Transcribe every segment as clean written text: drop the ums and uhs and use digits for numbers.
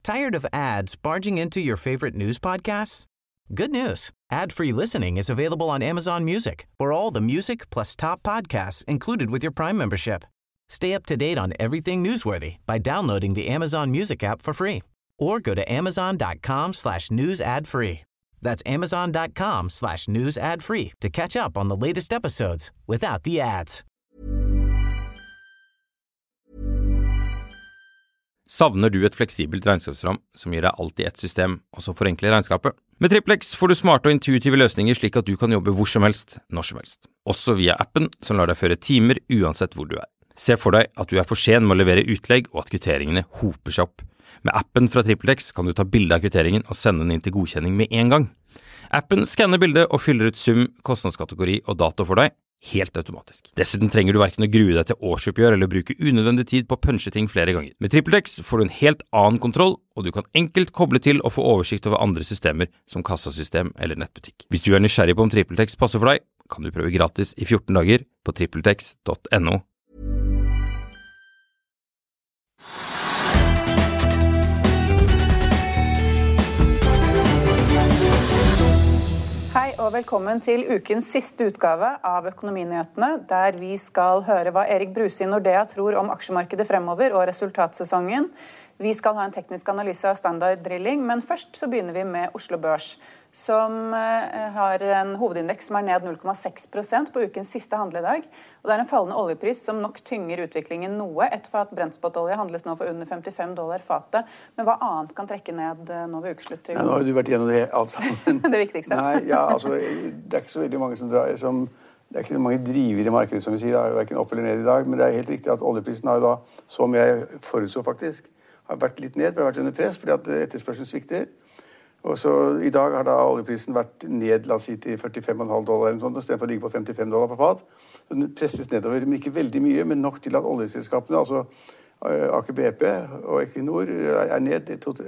Tired of ads barging into your favorite news podcasts? Good news. Ad-free listening is available on Amazon Music for all the music plus top podcasts included with your Prime membership. Stay up to date on everything newsworthy by downloading the Amazon Music app for free or go to amazon.com/news ad free. That's amazon.com/news ad free to catch up on the latest episodes without the ads. Savner du et fleksibelt regnskapsprogram som gir deg alt i ett system, og som forenkler regnskapet? Med TrippelX får du smarte og intuitive løsninger slik at du kan jobbe hvor som helst, når som helst. Også via appen som lar deg føre timer uansett hvor du er. Se for deg at du er for sen med å levere utlegg og at kvitteringene hoper seg opp. Med appen fra TrippelX kan du ta bilde av kvitteringen og sende den inn til godkjenning med en gang. Appen skanner bildet og fyller ut sum, kostnadskategori og dato for deg, helt automatisk. Dessuten trenger du hverken å grue deg til årsoppgjør eller bruke unødvendig tid på å punche ting flere ganger. Med TrippelX får du en helt annen kontroll, og du kan enkelt koble til og få oversikt over andre systemer som kassasystem eller nettbutikk. Hvis du er nysgjerrig på om TrippelX passer for deg, kan du prøve gratis i 14 dager på trippeltex.no. Hei og velkommen til ukens siste utgave av Økonominyhetene, der vi skal høre hva Erik Bruse i Nordea tror om aksjemarkedet fremover og resultatsesongen. Vi skal ha en teknisk analyse av Standard Drilling, men først så begynner vi med Oslo Børs, som har en hovedindeks som ned 0,6% på ukens siste handledag. Og det en fallende oljepris som nok tynger utviklingen noe. Et fat Brentspot-olje handles nå for under $55 fatet. Men hva annet kan trekke ned nå ved ukeslutt? Ja, nå har du vært gjennom det alt sammen. Det viktigste. Nei, ja, altså, det ikke så veldig mange det ikke så mange driver i markedet, som vi sier, hverken opp eller ned i dag. Men det helt riktig at oljeprisen har jo da, som jeg forutså faktisk, har vært litt ned, for det har vært under press, fordi at etterspørselen svikter. Og så i dag har da oljeprisen vært ned, la oss si, til $45,5 eller noe sånt, i stedet for å ligge på $55 på fat. Så den presses nedover, men ikke veldig mye, men nok til at oljeselskapene, altså Aker BP og Equinor, ned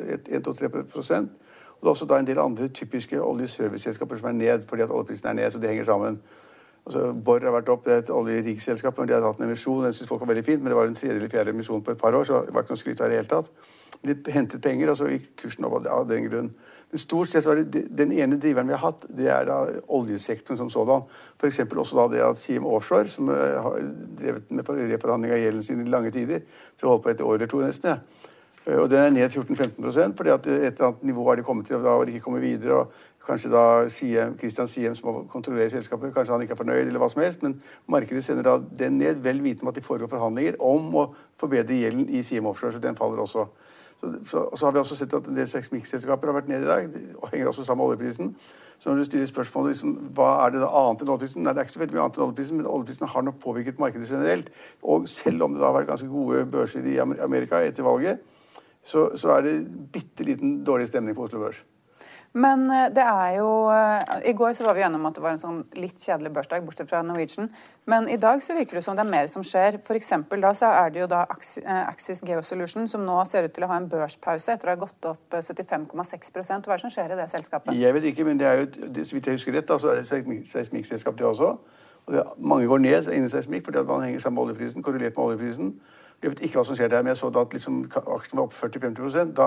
1-2-3%. Og det også da en del andre typiske oljeserviceselskaper som ned, fordi at oljeprisen ned, så det henger sammen. Altså, Borr har vært opp, det et oljerigselskap, men de har hatt en emisjon, jeg synes folk var veldig fint, men det var en tredje eller fjerde emisjon på et par år, så det var ikke noe skryt av det helt tatt. De hentet penger, og så gikk kursen opp av den grunn. Men stort sett så er det den ene driveren vi har hatt, det er da oljesektoren som sådan. For eksempel også da det at Siem Offshore, som har drevet med reforhandling av gjelden sin i lange tider, for å holde på et år eller to nesten, og den ned 14-15%, fordi at et eller annet nivå har de kommet til, og da har de ikke kommet videre, og kanskje da Christian Siem, som kontrollerer selskapet, kanskje han ikke er fornøyd eller hva som helst, men markedet sender da den ned, vel vitende om at de foregår forhandlinger om å forbedre gjelden i Siem Offshore, så den faller også. Og så har vi også sett at en del seismikkselskaper har vært ned i dag, og henger også sammen med oljeprisen. Så når du stiller spørsmålet, liksom, hva er det da annet enn oljeprisen? Nei, det ikke så veldig mye annet enn oljeprisen, men oljeprisen har nok påvirket markedet generelt. Og selv om det da har vært ganske gode børser i Amerika etter valget, så det bitteliten dårlig stemning på Oslo Børs. Men det jo, i går så var vi gjennom at det var en sånn litt kjedelig børsdag, bortsett fra Norwegian. Men i dag så virker det som det mer som skjer. For eksempel da så det jo da Axis Geosolution, som nå ser ut til å ha en børspause etter å ha gått opp 75,6%. Hva det som skjer i det selskapet? Jeg vet ikke, men det jo, så vidt jeg husker rett, da, så det seismikkselskap det også. Og mange går ned innen seismikk, fordi at man henger sammen med oljeprisen, korrelert med oljeprisen. Jeg vet ikke hva som skjer der, men jeg så da at liksom, aksjen var opp 40-50%,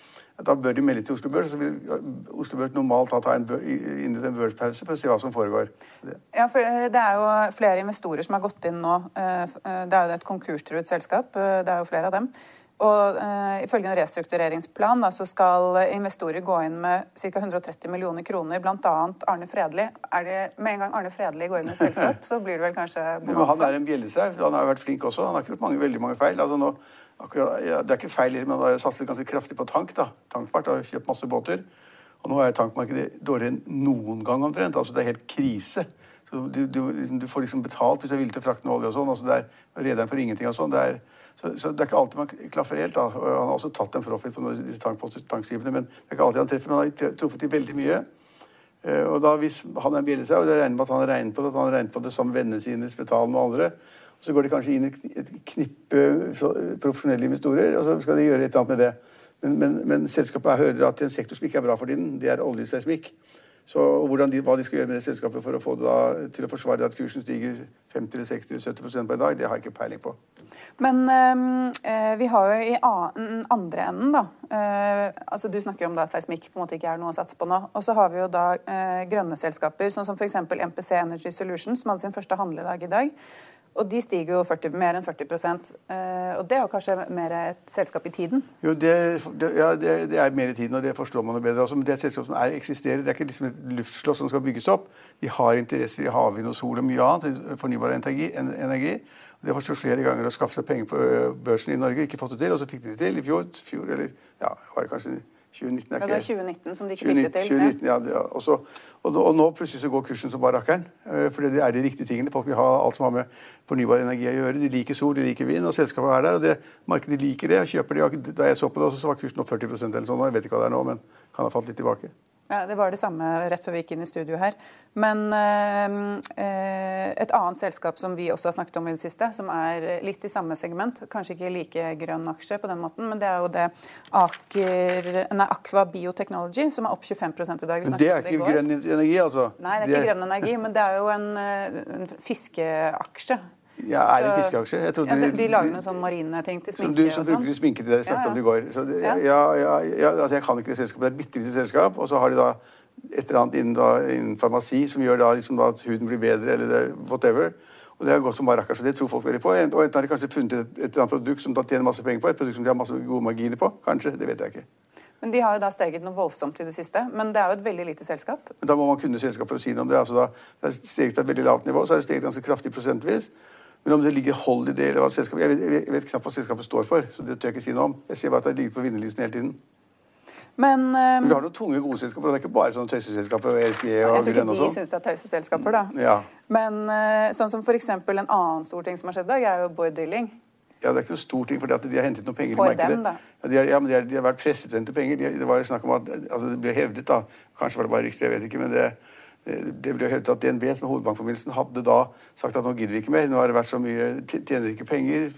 da bør de melde til Oslo Børs, så vil Oslo Børs normalt ta inn en børspause for å se hva som foregår. Ja, for det jo flere investorer som har gått inn nå. Det jo et konkurstruet selskap, det jo flere av dem. Og ifølge en restruktureringsplan da, så skal investorer gå inn med ca. 130 millioner kroner, blant annet Arne Fredli. Med en gang Arne Fredli går inn i et selskap, så blir det vel kanskje bonanza. Men han en bjellesau, han har jo vært flink også. Han har ikke gjort veldig mange feil. Altså nå, ja, det ikke feil, men han har satset ganske kraftig på tank da. Tankfart har kjøpt masse båter. Og nå tankmarkedet dårligere enn noen gang omtrent. Altså det helt krise. Så du får liksom betalt hvis du villig til å frakte noe olje og sånn. Altså rederen for ingenting og sånn. Så det ikke alltid man klaffer helt da. Og han har også tatt en profit på tankskipene, men det ikke alltid han treffer. Men han har truffet de veldig mye. Og da hvis han en bjellesau, og det regner med at han har regnet på det, at han har regnet på det sammen med vennene sine, Spetalen og andre, så går de kanskje inn i et knippe profesjonelle investorer, og så skal de gjøre et eller annet med det. Men selskapet hører at en sektor som ikke bra for den, det oljeseismikk. Så hva de skal gjøre med det selskapet for å få det da, til å forsvare at kursen stiger 50 eller 60 eller 70% på en dag, det har jeg ikke peiling på. Men vi har jo i andre enden da, altså du snakker jo om da seismikk på en måte ikke noe å satse på nå, og så har vi jo da grønne selskaper, sånn som for eksempel MPC Energy Solutions, som hadde sin første handledag i dag, og de stiger jo mer enn 40%, og det er jo kanskje mer et selskap i tiden? Jo, det er mer i tiden, og det forstår man jo bedre også, men det er et selskap som eksisterer, det er ikke liksom et luftslåss som skal bygges opp. De har interesser i havvind og sol og mye annet, fornybar energi. Det har forsøkt flere ganger å skaffe seg penger på børsen i Norge, ikke fått det til, og så fikk de det til i fjor, eller ja, var det kanskje 2019. Ja, det er 2019 som de ikke fikk det til. 2019, ja. Og nå plutselig så går kursen som bare rakkeren, fordi det er de riktige tingene. Folk vil ha alt som har med fornybar energi å gjøre. De liker sol, de liker vind, og selskapet er der, og markedet liker det, og kjøper det. Da jeg så på det, så var kursen opp 40% eller sånn, og jeg vet ikke hva det er nå, men kan ha falt litt tilbake. Ja, det var det samme rett før vi gikk inn i studio her. Men et annet selskap som vi også har snakket om i det siste, som er litt i samme segment, kanskje ikke like grønn aksje på den måten, men det er jo det Aqua Biotechnology, som er opp 25% i dag. Men det er ikke grønn energi, altså? Nei, det er ikke grønn energi, men det er jo en fiskeaksje. Ja, er det en fiskeaksje? Jeg trodde de lager noen sånne marine ting til sminke og sånn. Som bruker de sminke til det, snakket om det i går. Så altså jeg kan ikke det selskapet, det er et bittelite selskap, og så har de da et eller annet innen farmasi som gjør da, liksom da at huden blir bedre, eller whatever. Og det har gått som bare rakker, så det tror folk veldig på. Og enten har de kanskje funnet et eller annet produkt som da tjener masse penger på, et produkt som de har masse gode marginer på, kanskje, det vet jeg ikke. Men de har jo da steget noe voldsomt i det siste, men det er jo et veldig lite selskap. Men da må man kunne selskap for å si noe om det. Altså da, det er steget på et veldig lavt nivå, så er det steget ganske kraftig prosentvis. Men om det ligger hold i det, eller hva selskapet, jeg vet knapt hva selskapet står for, så det tør jeg ikke si noe om. Jeg ser bare at det ligger på vinnerlisten hele tiden. Men vi har noen tunge gode selskaper, det er ikke bare sånne tøyseselskaper og ESG og jeg tror ikke de synes det er tøyseselskaper da. Ja. Men sånn som for eksempel en annen stor ting som har skjedd i dag, er jo Borr Drilling. Ja, det er ikke noe stor ting, fordi at de har hentet noen penger for i markedet. Dem, da. Ja, men de har vært presset til å hente penger. Det var jo snakk om at, altså det ble hevdet da, kanskje var det bare rykter, jeg vet ikke, men det ble hevdet at DNB, som er hovedbankforbindelsen, hadde da sagt at nå gidder vi ikke mer. Nå har det vært så mye, tjener ikke penger.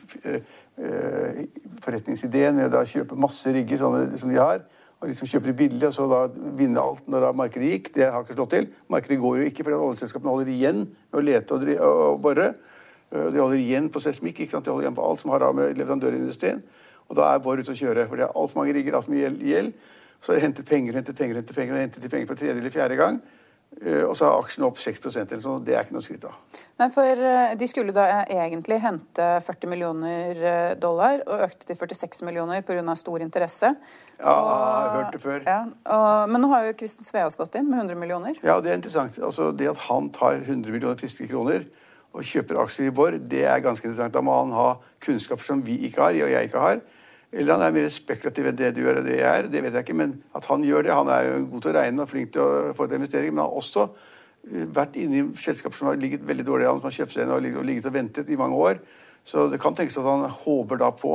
Forretningsideen med å kjøpe masse rigger sånne som de har, og liksom kjøper de billig, og så da vinne alt når da markedet gikk. Det har ikke slått til. Markedet går jo ikke, fordi oljeselskapene holder igjen med å lete og borre. De holder igjen på seismikk, ikke sant? De holder igjen på alt som har da med leverandørindustrien. Og da er Borr ute å kjøre, for det er alt for mange rigger, alt for mye gjeld. Så har de hentet penger, og hentet de penger for tredje eller fjerde gang. Og så har aksjen opp 6% eller sånn, det er ikke noe skritt da. Nei, for de skulle da egentlig hente $40 millioner og økte til 46 millioner på grunn av stor interesse. Ja, jeg har hørt det før. Ja, men nå har jo Kristen Sveaas gått inn med 100 millioner. Ja, det er interessant. Altså, det at han tar 100 millioner friske kroner og kjøper aksjer i Borr, det er ganske interessant. Da må han ha kunnskaper som vi ikke har, og jeg ikke har. Eller han er mer spekulativ enn det du gjør og det jeg er, det vet jeg ikke, men at han gjør det, han er jo god til å regne og flink til å få til investering, men han har også vært inne i selskaper som har ligget veldig dårlig, han som har kjøpt seg inn og ligget og ventet i mange år, så det kan tenkes at han håper da på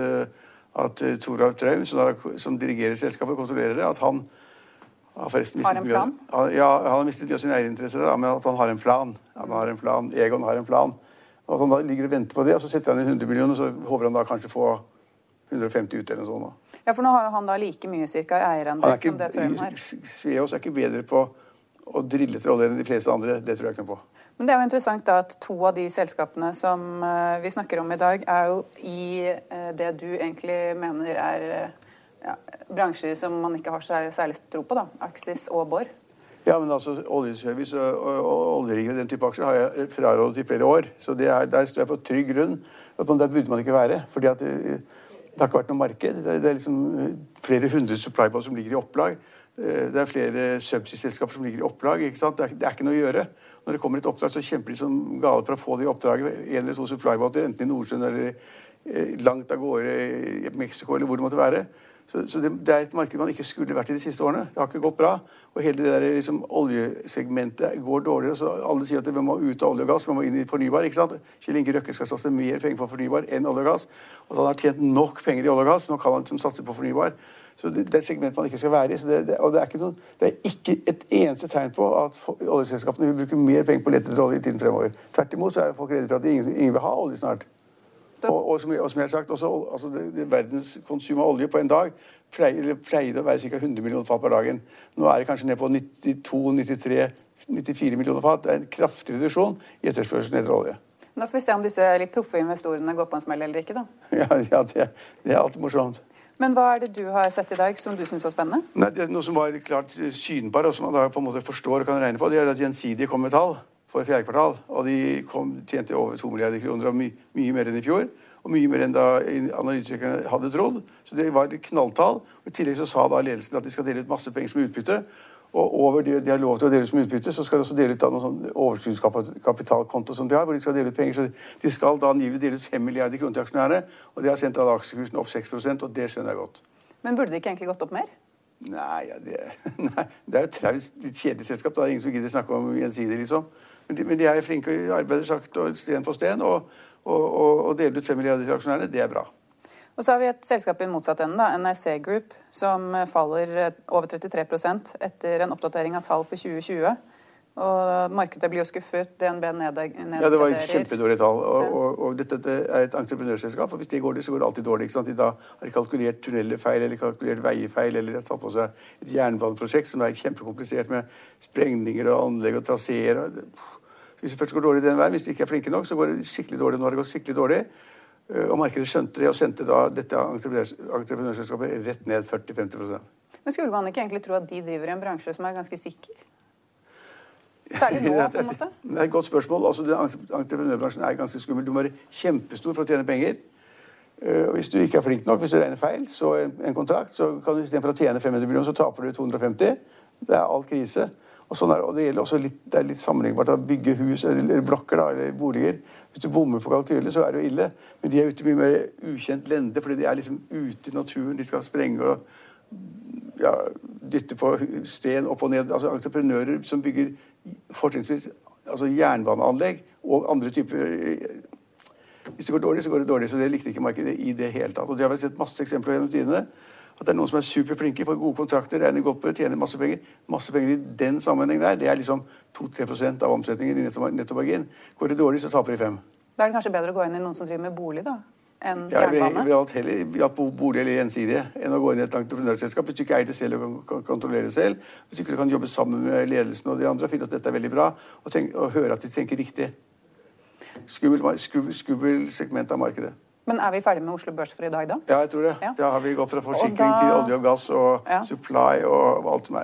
at Toralf Trøim, som dirigerer selskapet og kontrollerer det, at han har forresten har en plan? Ja, han har mistet mye av sine eierinteresser da, men at han har en plan. Han har en plan, Egon har en plan, og at han da ligger og venter på det, og så setter han inn 100 millioner, så håper han da kanskje få 150 ut eller noe sånt. Ja, for nå har jo han da like mye cirka eierandel som det Trøim har. Sveaas er ikke bedre på å drille etter olje enn de fleste andre, det tror jeg ikke noe på. Men det er jo interessant da at 2 av de selskapene som vi snakker om i dag er jo i det du egentlig mener er bransjer som man ikke har særlig tro på da, Axis og Borr. Ja, men altså oljeservice og oljerigger og den type aksjer har jeg frarådet i flere år, så der står jeg på trygg grunn, at der burde man ikke være, fordi at det har ikke vært noe marked. Det er liksom flere hundre supplyboats som ligger i opplag. Det er flere subsea-selskaper som ligger i opplag, ikke sant? Det er ikke noe å gjøre. Når det kommer et oppdrag, så kjemper de som gale for å få det i oppdraget. 1 eller 2 supplyboater, enten i Nordsjøen eller langt av gårde i Mexico, eller hvor det måtte være. Så det er et marked man ikke skulle vært i de siste årene. Det har ikke gått bra. Og hele det der liksom, oljesegmentet går dårligere. Så alle sier at vi må ut av olje og gass, vi må inn i fornybar, ikke sant? Kjell Inge Røkke skal satse mer penger på fornybar enn olje og gass. Og så han har tjent nok penger i olje og gass, nå kan han liksom satse på fornybar. Så det er segmentet man ikke skal være i. Så det er ikke et eneste tegn på at oljeselskapene vil bruke mer penger på å lete etter olje i tiden fremover. Tvert imot så er folk redde for at ingen vil ha olje snart. Og som jeg har sagt, også, altså verdens konsum av olje på en dag, pleide å være ca. 100 millioner fat per dagen. Nå det kanskje ned på 92, 93, 94 millioner fat. Det en kraftig reduksjon i etterspørselen etter olje. Da får vi se om disse litt proffe investorene går på en smell eller ikke, da. Ja, det alltid morsomt. Men hva det du har sett i dag som du synes var spennende? Nei, det noe som var klart synbar, og som man da på en måte forstår og kan regne på, det at Gjensidige kom med tall for 4. kvartal, og de tjente over 2 milliarder kroner, og mye mer enn i fjor, og mye mer enn da analytikerne hadde trodd. Så det var et knalltall. Og i tillegg så sa da ledelsen at de skal dele ut masse penger som utbytte, og over det de har lov til å dele ut som utbytte, så skal de også dele ut da noen sånn overskuddskapitalkonto som de har, hvor de skal dele ut penger. Så de skal da angivelig dele ut 5 milliarder kroner til aksjonærene, og det har sendt da aksjekursen opp 6%, og det skjønner jeg godt. Men burde det ikke egentlig gått opp mer? Nei, det jo et litt kjedelig selskap, da. Det ingen som gidder snakke om Gjensidige, liksom. Men de flinke arbeider sagt og sten på sten, og deler ut 5 milliarder til aksjonærene, det bra. Og så har vi et selskap i motsatt ende, da, NRC Group, som faller over 33% etter en oppdatering av tall for 2020. Og markedet blir jo skuffet, DNB nedgraderer. Ja, det var kjempedårlige tall, og dette et entreprenørselskap, og hvis det går det, så går det alltid dårlig, ikke sant? De da har kalkulert tunnelfeil, eller kalkulert veifeil, eller har tatt på seg et jernbaneprosjekt som kjempekomplisert med sprengninger og anlegg og traseer. Hvis det først går dårlig den veien, hvis de ikke flinke nok, så går det skikkelig dårlig. Nå har det gått skikkelig dårlig. Og markedet skjønte det og sendte da dette entreprenørselskapet rett ned 40-50%. Men skulle man ikke egentlig tro at de driver i en bransje som ganske sikker? Særlig nå, på en måte? Det et godt spørsmål. Altså, entreprenørbransjen ganske skummel. Du må være kjempestor for å tjene penger. Og hvis du ikke flink nok, hvis du regner feil, så en kontrakt, så kan du i stedet for å tjene 500 millioner, så taper du 250. Det all krise. Og det gjelder også litt sammenlignbart å bygge hus eller blokker da, eller boliger. Hvis du bommer på kalkyler, så det jo ille. Men de ute mye mer ukjent lende, fordi de liksom ute i naturen. De skal sprenge og dytte på sten opp og ned. Altså entreprenører som bygger fortrinnsvis jernbaneanlegg og andre typer. Hvis det går dårlig, så går det dårlig. Så det likte ikke markedet i det hele tatt. Og det har vi sett masse eksempler gjennom tidene. At det noen som superflinke, får gode kontrakter, regner godt på det, tjener masse penger. Masse penger i den sammenheng der, det liksom 2-3% av omsetningen i nettomargin. Går det dårlig, så taper de 5. Da det kanskje bedre å gå inn i noen som driver med bolig, da, enn jernbane? Ja, jeg vil hatt bolig eller Gjensidige enn å gå inn i et entreprenørselskap. Hvis du ikke eier det selv og kan kontrollere det selv, hvis du ikke kan jobbe sammen med ledelsen og de andre, og finne at dette veldig bra, og høre at de tenker riktig. Skummel segment av markedet. Men vi ferdig med Oslo Børs for i dag, da? Ja, jeg tror det. Ja. Da har vi gått fra forsikring til olje og gass og supply og alt som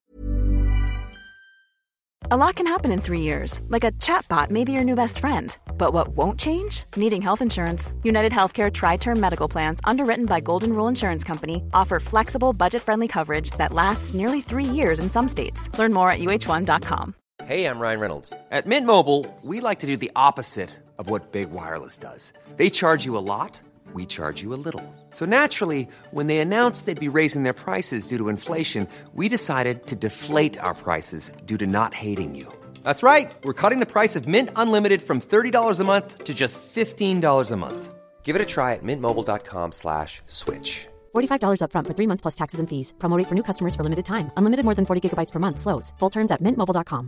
A lot can happen in 3 years, like a chatbot may be your new best friend. But what won't change? Needing health insurance. United Healthcare Tri-Term Medical Plans, underwritten by Golden Rule Insurance Company, offer flexible, budget-friendly coverage that lasts nearly 3 years in some states. Learn more at uh1.com. Hey, I'm Ryan Reynolds. At Mint Mobile, we like to do the opposite of what Big Wireless does. They charge you a lot, we charge you a little. So naturally, when they announced they'd be raising their prices due to inflation, we decided to deflate our prices due to not hating you. That's right. We're cutting the price of Mint Unlimited from $30 a month to just $15 a month. Give it a try at mintmobile.com/switch. $45 up front for 3 months plus taxes and fees. Promo rate for new customers for limited time. Unlimited more than 40 gigabytes per month. Slows full terms at mintmobile.com.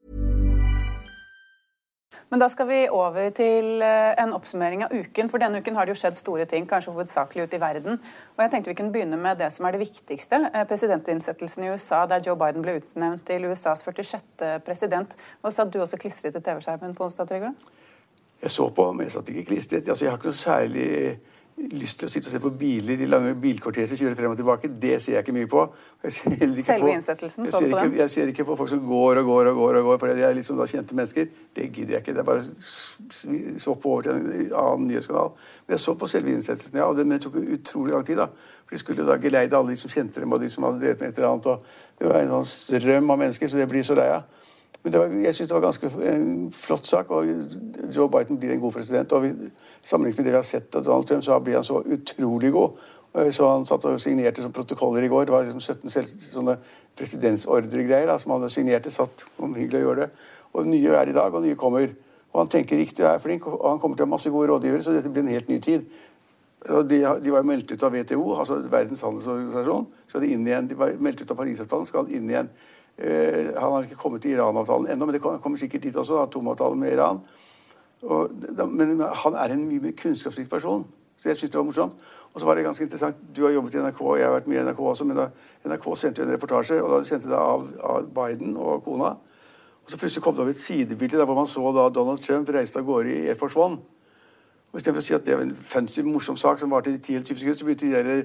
Men da skal vi over til en oppsummering av uken, for denne uken har det jo skjedd store ting, kanskje hovedsakelig ut i verden. Og jeg tenkte vi kunne begynne med det som det viktigste, presidentinnsettelsen i USA, der Joe Biden ble utnevnt til USAs 46. president. Og så hadde du også klistret til TV-skjermen på onsdag, Trygve? Jeg så på, men jeg satt ikke klistret. Altså, jeg har ikke noe særlig lyst til å sitte og se på biler, de lange bilkvarterer som kjører frem og tilbake. Det ser jeg ikke mye på. Selve innsettelsen, så du på den? Jeg ser ikke på folk som går, for det liksom da kjente mennesker. Det gidder jeg ikke. Det bare så på over til en annen nyhetskanal. Men jeg så på selve innsettelsen, ja, og det tok utrolig lang tid da. For de skulle da geleide alle de som kjente dem, og de som hadde drevet med et eller annet, og det var en sånn strøm av mennesker, så det blir så leia. Men jeg synes det var ganske en flott sak, og Joe Biden blir en god president, og sammenlignet med det vi har sett av Donald Trump, så blir han så utrolig god. Så han satt og signerte som protokoller i går. Det var liksom 17 sånne presidentsordregreier som han signerte, satt om hyggelig å gjøre det. Og nye det i dag, og nye kommer. Og han tenker riktig og flink, og han kommer til å ha masse gode rådgivere, så dette blir en helt ny tid. Og de var meldt ut av WTO, altså Verdens handelsorganisasjon, så de var meldt ut av Paris-avtalen, skal inn igjen. Han har ikke kommet til Iran-avtalen enda, men det kommer sikkert dit også, atomavtalen med Iran. Men han en mye mer kunnskapsrik person. Så jeg synes det var morsomt. Og så var det ganske interessant. Du har jobbet i NRK, og jeg har vært mye i NRK også, men NRK sendte jo en reportasje, og da sendte det av Biden og kona. Og så plutselig kom det over et sidebilde der hvor man så da Donald Trump reiste av gårde i Air Force One. Og i stedet for å si at det var en fancy, morsom sak som var til 10-20 sekunder, så begynte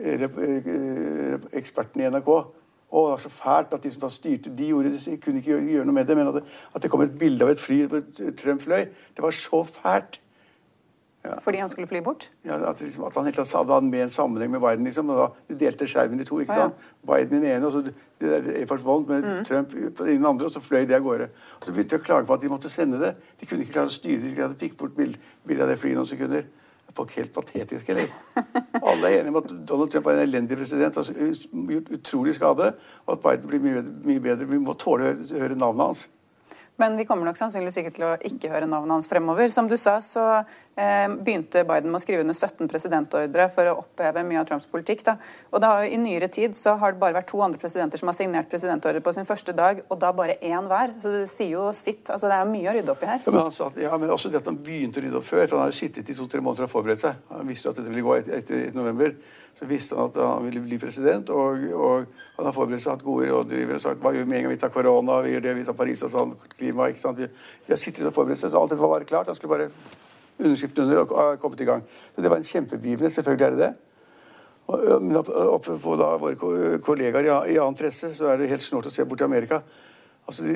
de ekspertene i NRK. Det var så fælt at de som da styrte, de kunne ikke gjøre noe med det, men at det kom et bilde av et fly hvor Trump fløy, det var så fælt. Ja. Fordi han skulle fly bort? Ja, at han helt tatt hadde han med en sammenheng med Biden, liksom, og da de delte skjermen i to, ikke sant? Biden i den ene, og så det der Air Force One med Trump på den andre, og så fløy det av gårde. Og så begynte de å klage på at de måtte sende det. De kunne ikke klare å styre det, de fikk bort bildet av det flyet noen sekunder. Folk helt patetiske, eller? Alle er enige om at Donald Trump er en elendig president, har gjort utrolig skade, og at Biden blir mye bedre. Vi må tåle å høre navnet hans. Men vi kommer nok sannsynligvis ikke til å ikke høre navnet hans fremover. Som du sa, så begynte Biden med å skrive under 17 presidentordre for å oppheve mye av Trumps politikk. Da. Og i nyere tid så har det bare vært 2 andre presidenter som har signert presidentordre på sin første dag, og da bare 1 hver. Så det sier jo sitt. Altså det er mye å rydde opp i her. Ja, men også det at han begynte å rydde opp før, for han har sittet i 2-3 måneder og forberedt seg. Han visste at dette ville gå etter november. Så visste han at han ville bli president, og han har forberedt seg, hatt gode rådgivere og sagt, hva gjør vi med en gang vi tar korona, vi gjør det, vi tar Paris-avtalen, klima, ikke sant? Vi har sittet og forberedt seg, så alt dette var bare klart. Han skulle bare underskrifte under og kommet i gang. Så det var en kjempebegivenhet, selvfølgelig er det det. Men oppe på da våre kollegaer i annen presse, så er det helt snort å se bort til Amerika. Altså,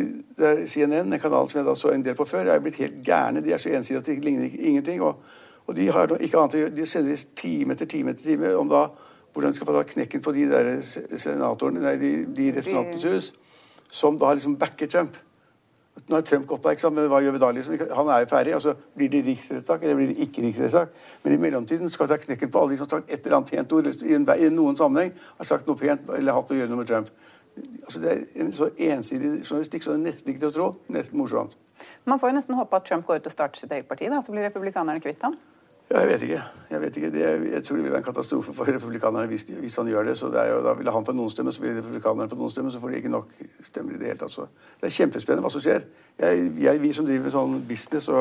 CNN, en kanal som jeg da så en del på før, er blitt helt gærne. De er så ensidige at det ligner ingenting, og de har ikke annet å gjøre. De sender time etter time om da hvordan de skal få da knekken på de der senatorene, nei, de representantenes hus, som da har liksom backet Trump. Nå har Trump gått da, ikke sant, men hva gjør vi da liksom? Han er jo ferdig, og så blir det riksrettssak, eller blir det ikke riksrettssak. Men i mellomtiden skal vi ta knekken på alle de som har sagt et eller annet pent ord, eller i noen sammenheng har sagt noe pent, eller hatt å gjøre noe med Trump. Altså det er en så ensidig journalistikk, så det er nesten ikke til å tro, nesten morsomt. Man får jo nesten håpe at Trump går ut og starter sitt eget parti, da, så blir republikanerne kvitt ham. Ja, jeg vet ikke. Jeg tror det vil være en katastrofe for republikanerne hvis han gjør det. Så det da vil han få noen stemmer, så vil republikanerne få noen stemmer, så får de ikke nok stemmer i det hele tatt. Så det er kjempespennende hva som skjer. Vi som driver med sånn business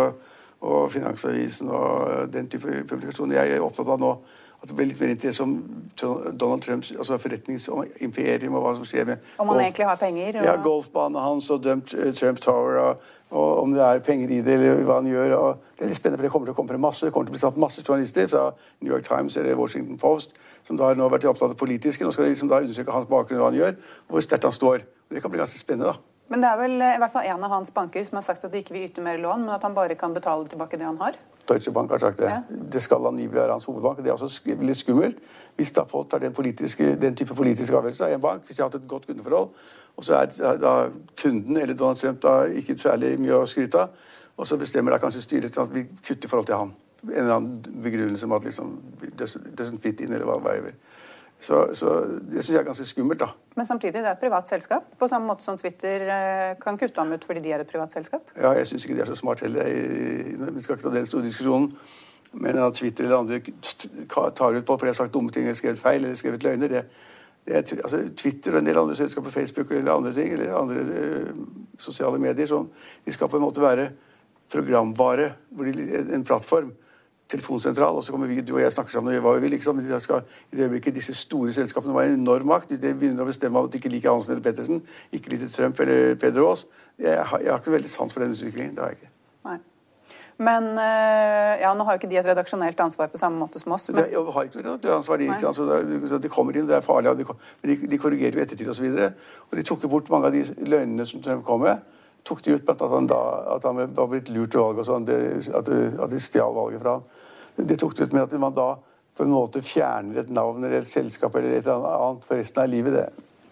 og Finansavisen og den type publikasjoner, jeg er opptatt av nå at det blir litt mer interesse om Donald Trumps forretningsimperium og hva som skjer med om han egentlig har penger. Ja, golfbanen hans og dømt Trump Tower og om det er penger i det, eller hva han gjør. Og det er litt spennende, for det kommer til å komme masse. Det kommer til å bli tatt masse journalister fra New York Times eller Washington Post, som da har nå vært opptatt av politiske. Nå skal de liksom da undersøke hans bakgrunn, hva han gjør, og hvor sterkt han står. Det kan bli ganske spennende, da. Men det er vel i hvert fall en av hans banker som har sagt at de ikke vil yte mer lån, men at han bare kan betale tilbake det han har. Deutsche Bank har sagt det. Ja. Det skal angivelig være hans hovedbank. Det er også litt skummelt. Hvis da folk tar den type politisk avgjørelse av en bank, hvis de har hatt et godt kundeforhold, og så er da kunden eller Donald Trump da ikke særlig mye å skryte av, og så bestemmer da kanskje styret at vi kutter i forhold til han. En eller annen begrunnelse med at liksom doesn't fit in, eller hva jeg vil. Så det synes jeg er ganske skummelt, da. Men samtidig, det er et privat selskap, på samme måte som Twitter kan kutte ham ut fordi de er et privat selskap? Ja, jeg synes ikke de er så smart heller. Vi skal ikke ta den store diskusjonen. Men at Twitter eller andre tar ut folk fordi de har sagt dumme ting, eller skrevet feil, eller skrevet løgner, altså Twitter og en del andre selskaper, Facebook eller andre ting, eller andre sosiale medier, de skal på en måte være programvare, en plattform, telefonsentral, og så kommer vi, du og jeg snakker sammen og gjør hva vi vil, ikke sant? Jeg skal i det øyeblikket disse store selskapene var en enorm makt, de begynner å bestemme at de ikke liker Hansen eller Pettersen, ikke liker Trump eller Pedro Aas. Jeg har ikke veldig sans for den utviklingen, det har jeg ikke. Nei. Men ja, nå har jo ikke de et redaksjonelt ansvar på samme måte som oss. Men... De har ikke noe ansvar, de kommer inn, det er farlig, de korrigerer jo ettertid og så videre, og de tok bort mange av de løgnene som Trump kom med, tok de ut på at han var blitt lurt til valg og sånn, at de stjal valget fra han. Det tok det ut med at man da på en måte fjerner et navn eller et selskap eller et eller annet for resten av livet.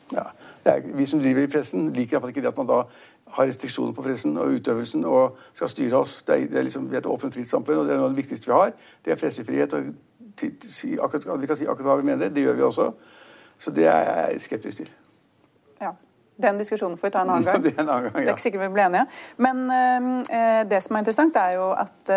Vi som driver i pressen liker i hvert fall ikke det at man da har restriksjoner på pressen og utøvelsen og skal styre oss. Det er liksom, vi er et åpent fritt samfunn, og det er noe av det viktigste vi har. Det er pressefrihet, og vi kan si akkurat hva vi mener, det gjør vi også. Så det er jeg skeptisk til. Ja. Den diskusjonen får vi ta en annen gang. Det er en annen gang, ja. Det er ikke sikkert vi blir enige. Men det som er interessant er jo at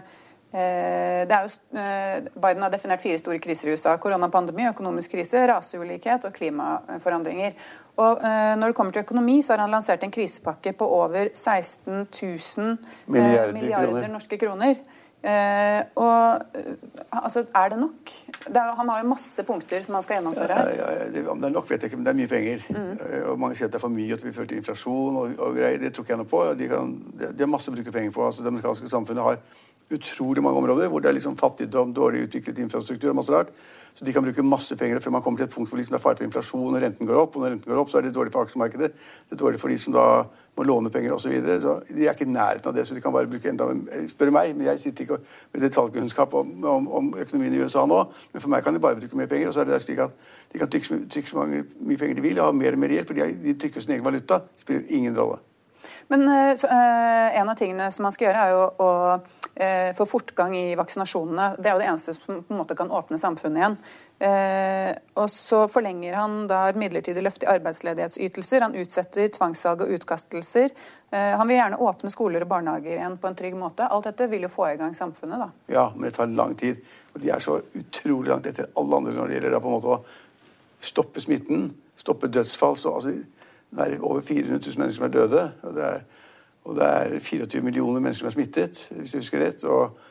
Biden har definert 4 store kriser i USA. Koronapandemi, økonomisk krise, raseulikhet og klimaforandringer. Og når det kommer til økonomi, så har han lansert en krisepakke på over 16 000 milliarder norske kroner. Altså, det nok? Han har jo masse punkter som han skal gjennomføre. Om det nok vet jeg ikke, men det mye penger. Og mange sier at det for mye, at vi fører til inflasjon og greier. Det tror ikke jeg noe på. De har masse å bruke penger på. Altså, det amerikanske samfunnet har utrolig mange områder hvor det liksom fattigdom, dårlig utviklet infrastruktur og masse rart. Så de kan bruke masse penger før man kommer til et punkt hvor liksom det fare for inflasjon og renten går opp. Og når renten går opp, så det dårlig for aksjemarkedet. Det dårlig for de som da må låne penger og så videre. Så de ikke i nærheten av det, så de kan bare bruke enda... Spør meg, men jeg sitter ikke med detaljkunnskap om økonomien i USA nå. Men for meg kan de bare bruke mer penger, og så det slik at de kan trykke så mye penger de vil, og ha mer og mer hjelp, for de trykker sin egen valuta. Det spiller ingen rolle. Men en av tingene som man skal gjøre jo å få fortgang i vaksinasjonene. Det jo det eneste som på en måte kan åpne samfunnet igjen. Og så forlenger han da et midlertidig løft i arbeidsledighetsytelser. Han utsetter tvangssalg og utkastelser. Han vil gjerne åpne skoler og barnehager igjen på en trygg måte. Alt dette vil jo få i gang samfunnet da. Ja, men det tar lang tid. Og de så utrolig langt etter alle andre når det gjelder da på en måte å stoppe smitten, stoppe dødsfall. Så, altså, det over 400 000 mennesker som døde, og det 24 millioner mennesker som smittet, hvis du husker rett.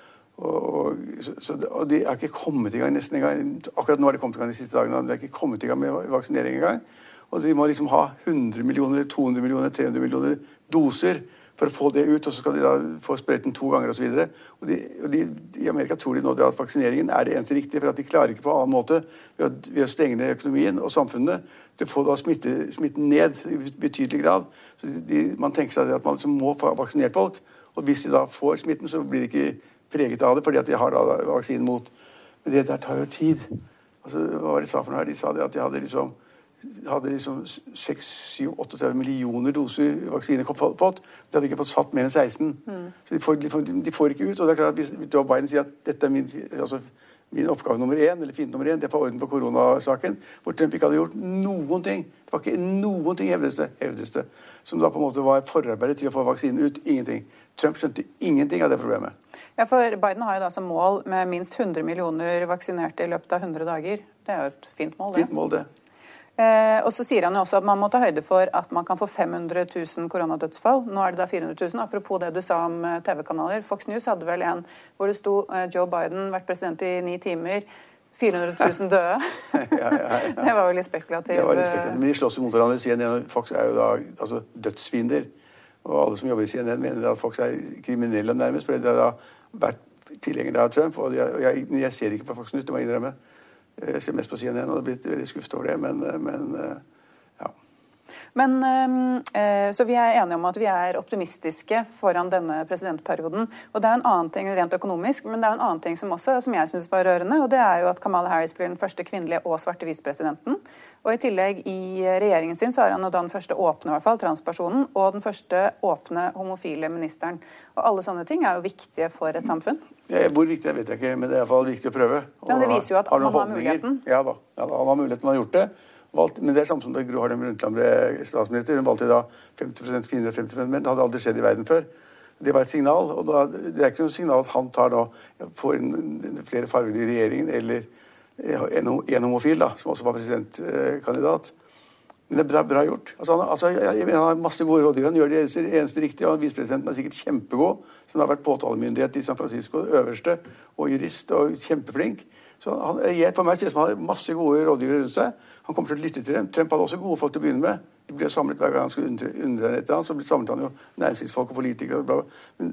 Og de har ikke kommet i gang nesten en gang. Akkurat nå har de kommet i gang de siste dagene, de har ikke kommet i gang med vaksinering en gang. Og de må liksom ha 100 millioner, 200 millioner, 300 millioner doser for å få det ut, og så skal de da få sprøyten 2 ganger og så videre. Og i Amerika tror de nå at vaksineringen det eneste riktige, for at de klarer ikke på en annen måte ved å stenge ned økonomien og samfunnet til å få da smitten ned i betydelig grad. Så man tenker seg at man må få vaksinert folk, og hvis de da får smitten, så blir de ikke preget av det, fordi at de har da vaksinen mot. Men det der tar jo tid. Altså, hva var det de sa for noe her? De sa det at de hadde liksom 6-7-38 millioner doser vaksiner fått. De hadde ikke fått satt mer enn 16. Så de får ikke ut. Og det klart at hvis Joe Biden sier at dette min oppgave nummer 1, eller fiende nummer 1, det får orden på koronasaken, hvor Trump ikke hadde gjort noen ting. Det var ikke noen ting, hevdes det, som da på en måte var forarbeidet til å få vaksinen ut. Ingenting. Trump skjønte ingenting av det problemet. Ja, for Biden har jo da som mål med minst 100 millioner vaksinerte i løpet av 100 dager. Det jo et fint mål, det. Fint mål, det. Og så sier han jo også at man må ta høyde for at man kan få 500 000 koronadødsfall. Nå det da 400 000. Apropos det du sa om TV-kanaler. Fox News hadde vel en hvor det sto Joe Biden vært president i 9 timer, 400 000 døde. Ja. Det var jo litt spekulativt. Det var litt spekulativt. Men de slåss mot hverandre. CNN og Fox jo da dødsfiender. Og alle som jobber i CNN mener at Fox kriminelle nærmest, fordi de har vært tilhengere av Trump. Og jeg ser ikke på Fox News, det må jeg innrømme. Jeg ser mest på CNN, og det har blitt veldig skuffet over det, men ja. Men så vi enige om at vi optimistiske foran denne presidentperioden. Og det en annen ting rent økonomisk, men det en annen ting som jeg synes var rørende, og det jo at Kamala Harris blir den første kvinnelige og svarte visepresidenten. Og i tillegg i regjeringen sin så han da den første åpne, i hvert fall, transpersonen, og den første åpne homofile ministeren. Og alle sånne ting jo viktige for et samfunn. Hvor viktig det vet jeg ikke, men det i hvert fall viktig å prøve. Ja, det viser jo at man har muligheten. Ja da, han har muligheten, han har gjort det. Men det samme som da Gro Harlem Brundtland ble statsminister. Hun valgte da 50% kvinner og 50% menn. Det hadde aldri skjedd i verden før. Det var et signal, og det ikke noe signal at han tar da, får inn flere farger i regjeringen, eller en homofil da, som også var presidentkandidat. Men det bra gjort. Jeg mener, han har masse gode rådgiver. Han gjør det eneste riktige, og visepresidenten sikkert kjempegod, som har vært påtalemyndighet i San Francisco, øverste, og jurist, og kjempeflink. Så for meg sier han har masse gode rådgivere rundt seg. Han kommer til å lytte til dem. Trump hadde også gode folk til å begynne med. De ble samlet hver gang han skulle undre etter han, så samlet han jo næringslivsfolk og politikere. Og bla, bla. Men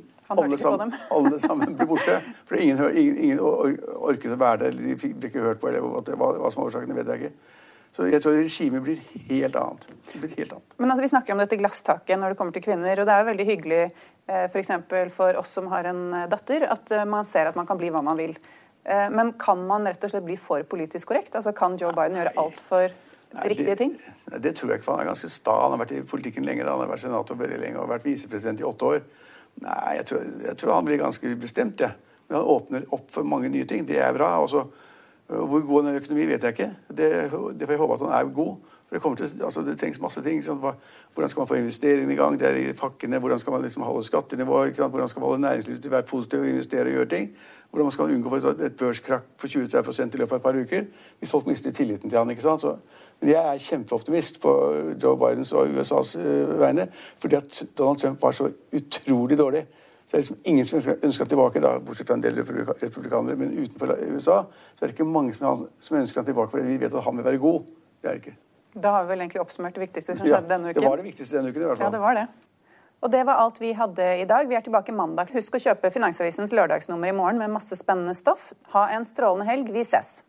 alle sammen ble borte. For ingen orket å være der, eller de fikk ikke hørt på, eller hva som var årsaken, det vet jeg ikke. Så jeg tror regimet blir helt annet. Men altså, vi snakker om dette glasstaket når det kommer til kvinner, og det jo veldig hyggelig for eksempel for oss som har en datter, at man ser at man kan bli hva man vil. Men kan man rett og slett bli for politisk korrekt? Altså, kan Joe Biden gjøre alt for riktige ting? Det tror jeg ikke, for han ganske sta. Han har vært i politikken lenger, han har vært senator veldig lenge og vært visepresident i 8 år. Nei, jeg tror han blir ganske bestemt, ja. Men han åpner opp for mange nye ting. Det bra. Også, hvor god den økonomi vet jeg ikke. Det får jeg håpe at han god. For det trengs masse ting. Hvordan skal man få investeringene i gang? Det i fakkene. Hvordan skal man liksom holde skattenivået? Hvordan skal man holde næringslivet til å være positiv og investere og gjøre ting? Hvordan skal man unngå et børskrakk på 20-30% i løpet av et par uker? Hvis folk mister tilliten til han, ikke sant? Men jeg kjempeoptimist på Joe Bidens og USAs vegne, fordi at Donald Trump var så utrolig dårlig. Så det liksom ingen som ønsker tilbake, da, bortsett fra en del republikanere, men utenfor USA, så det ikke mange som ønsker han tilbake, for vi vet at han vil være god. Det det ikke. Da har vi vel egentlig oppsummert det viktigste som skjedde denne uken. Det var det viktigste denne uken i hvert fall. Ja, det var det. Og det var alt vi hadde i dag. Vi tilbake mandag. Husk å kjøpe Finansavisens lørdagsnummer i morgen med masse spennende stoff. Ha en strålende helg. Vi ses.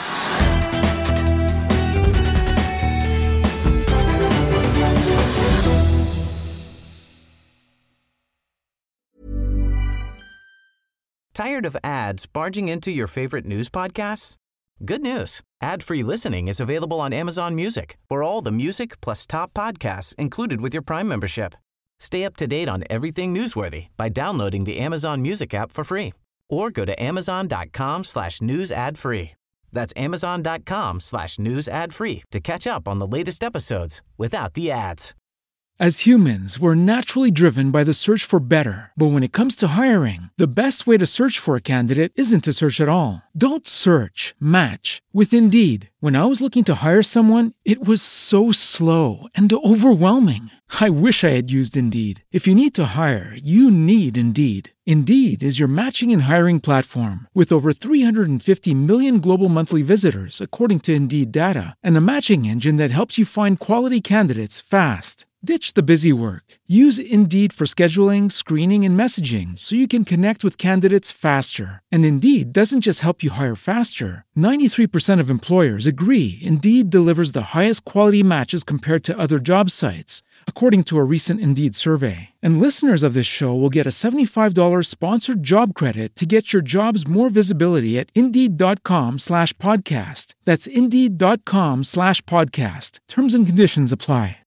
Tired of ads barging into your favorite news podcasts? Good news. Ad-free listening is available on Amazon Music for all the music plus top podcasts included with your Prime membership. Stay up to date on everything newsworthy by downloading the Amazon Music app for free or go to amazon.com/news ad free. That's amazon.com/news ad free to catch up on the latest episodes without the ads. As humans, we're naturally driven by the search for better. But when it comes to hiring, the best way to search for a candidate isn't to search at all. Don't search, match with Indeed. When I was looking to hire someone, it was so slow and overwhelming. I wish I had used Indeed. If you need to hire, you need Indeed. Indeed is your matching and hiring platform with over 350 million global monthly visitors, according to Indeed data, and a matching engine that helps you find quality candidates fast. Ditch the busy work. Use Indeed for scheduling, screening, and messaging so you can connect with candidates faster. And Indeed doesn't just help you hire faster. 93% of employers agree Indeed delivers the highest quality matches compared to other job sites, according to a recent Indeed survey. And listeners of this show will get a $75 sponsored job credit to get your jobs more visibility at Indeed.com/podcast. That's Indeed.com/podcast. Terms and conditions apply.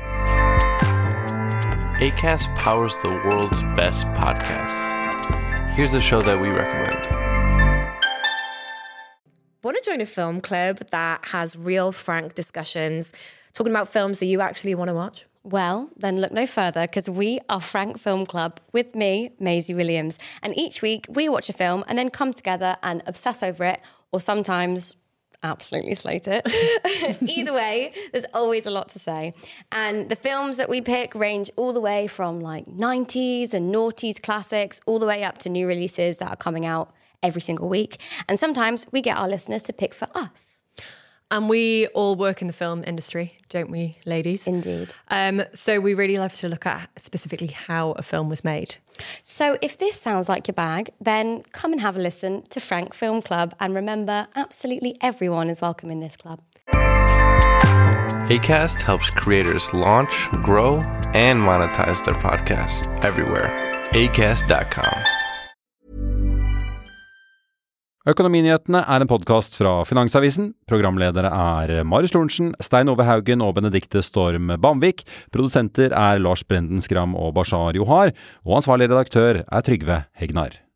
Acast powers the world's best podcasts. Here's a show that we recommend. Want to join a film club that has real, frank discussions, talking about films that you actually want to watch? Well, then look no further, because we are Frank Film Club with me, Maisie Williams. And each week we watch a film and then come together and obsess over it, or sometimes absolutely slate it. Either way, there's always a lot to say. And the films that we pick range all the way from like 90s and noughties classics all the way up to new releases that are coming out every single week. And sometimes we get our listeners to pick for us. And we all work in the film industry, don't we, ladies? Indeed. So we really love to look at specifically how a film was made. So if this sounds like your bag, then come and have a listen to Frank Film Club. And remember, absolutely everyone is welcome in this club. Acast helps creators launch, grow, and monetize their podcasts everywhere. Acast.com. Økonominyhetene er en podcast fra Finansavisen. Programledere er Marius Lorentzen, Stein Ove Haugen og Benedikte Storm Bamvik. Produsenter er Lars Brenden Skram og Bashar Johar. Og ansvarlig redaktør er Trygve Hegnar.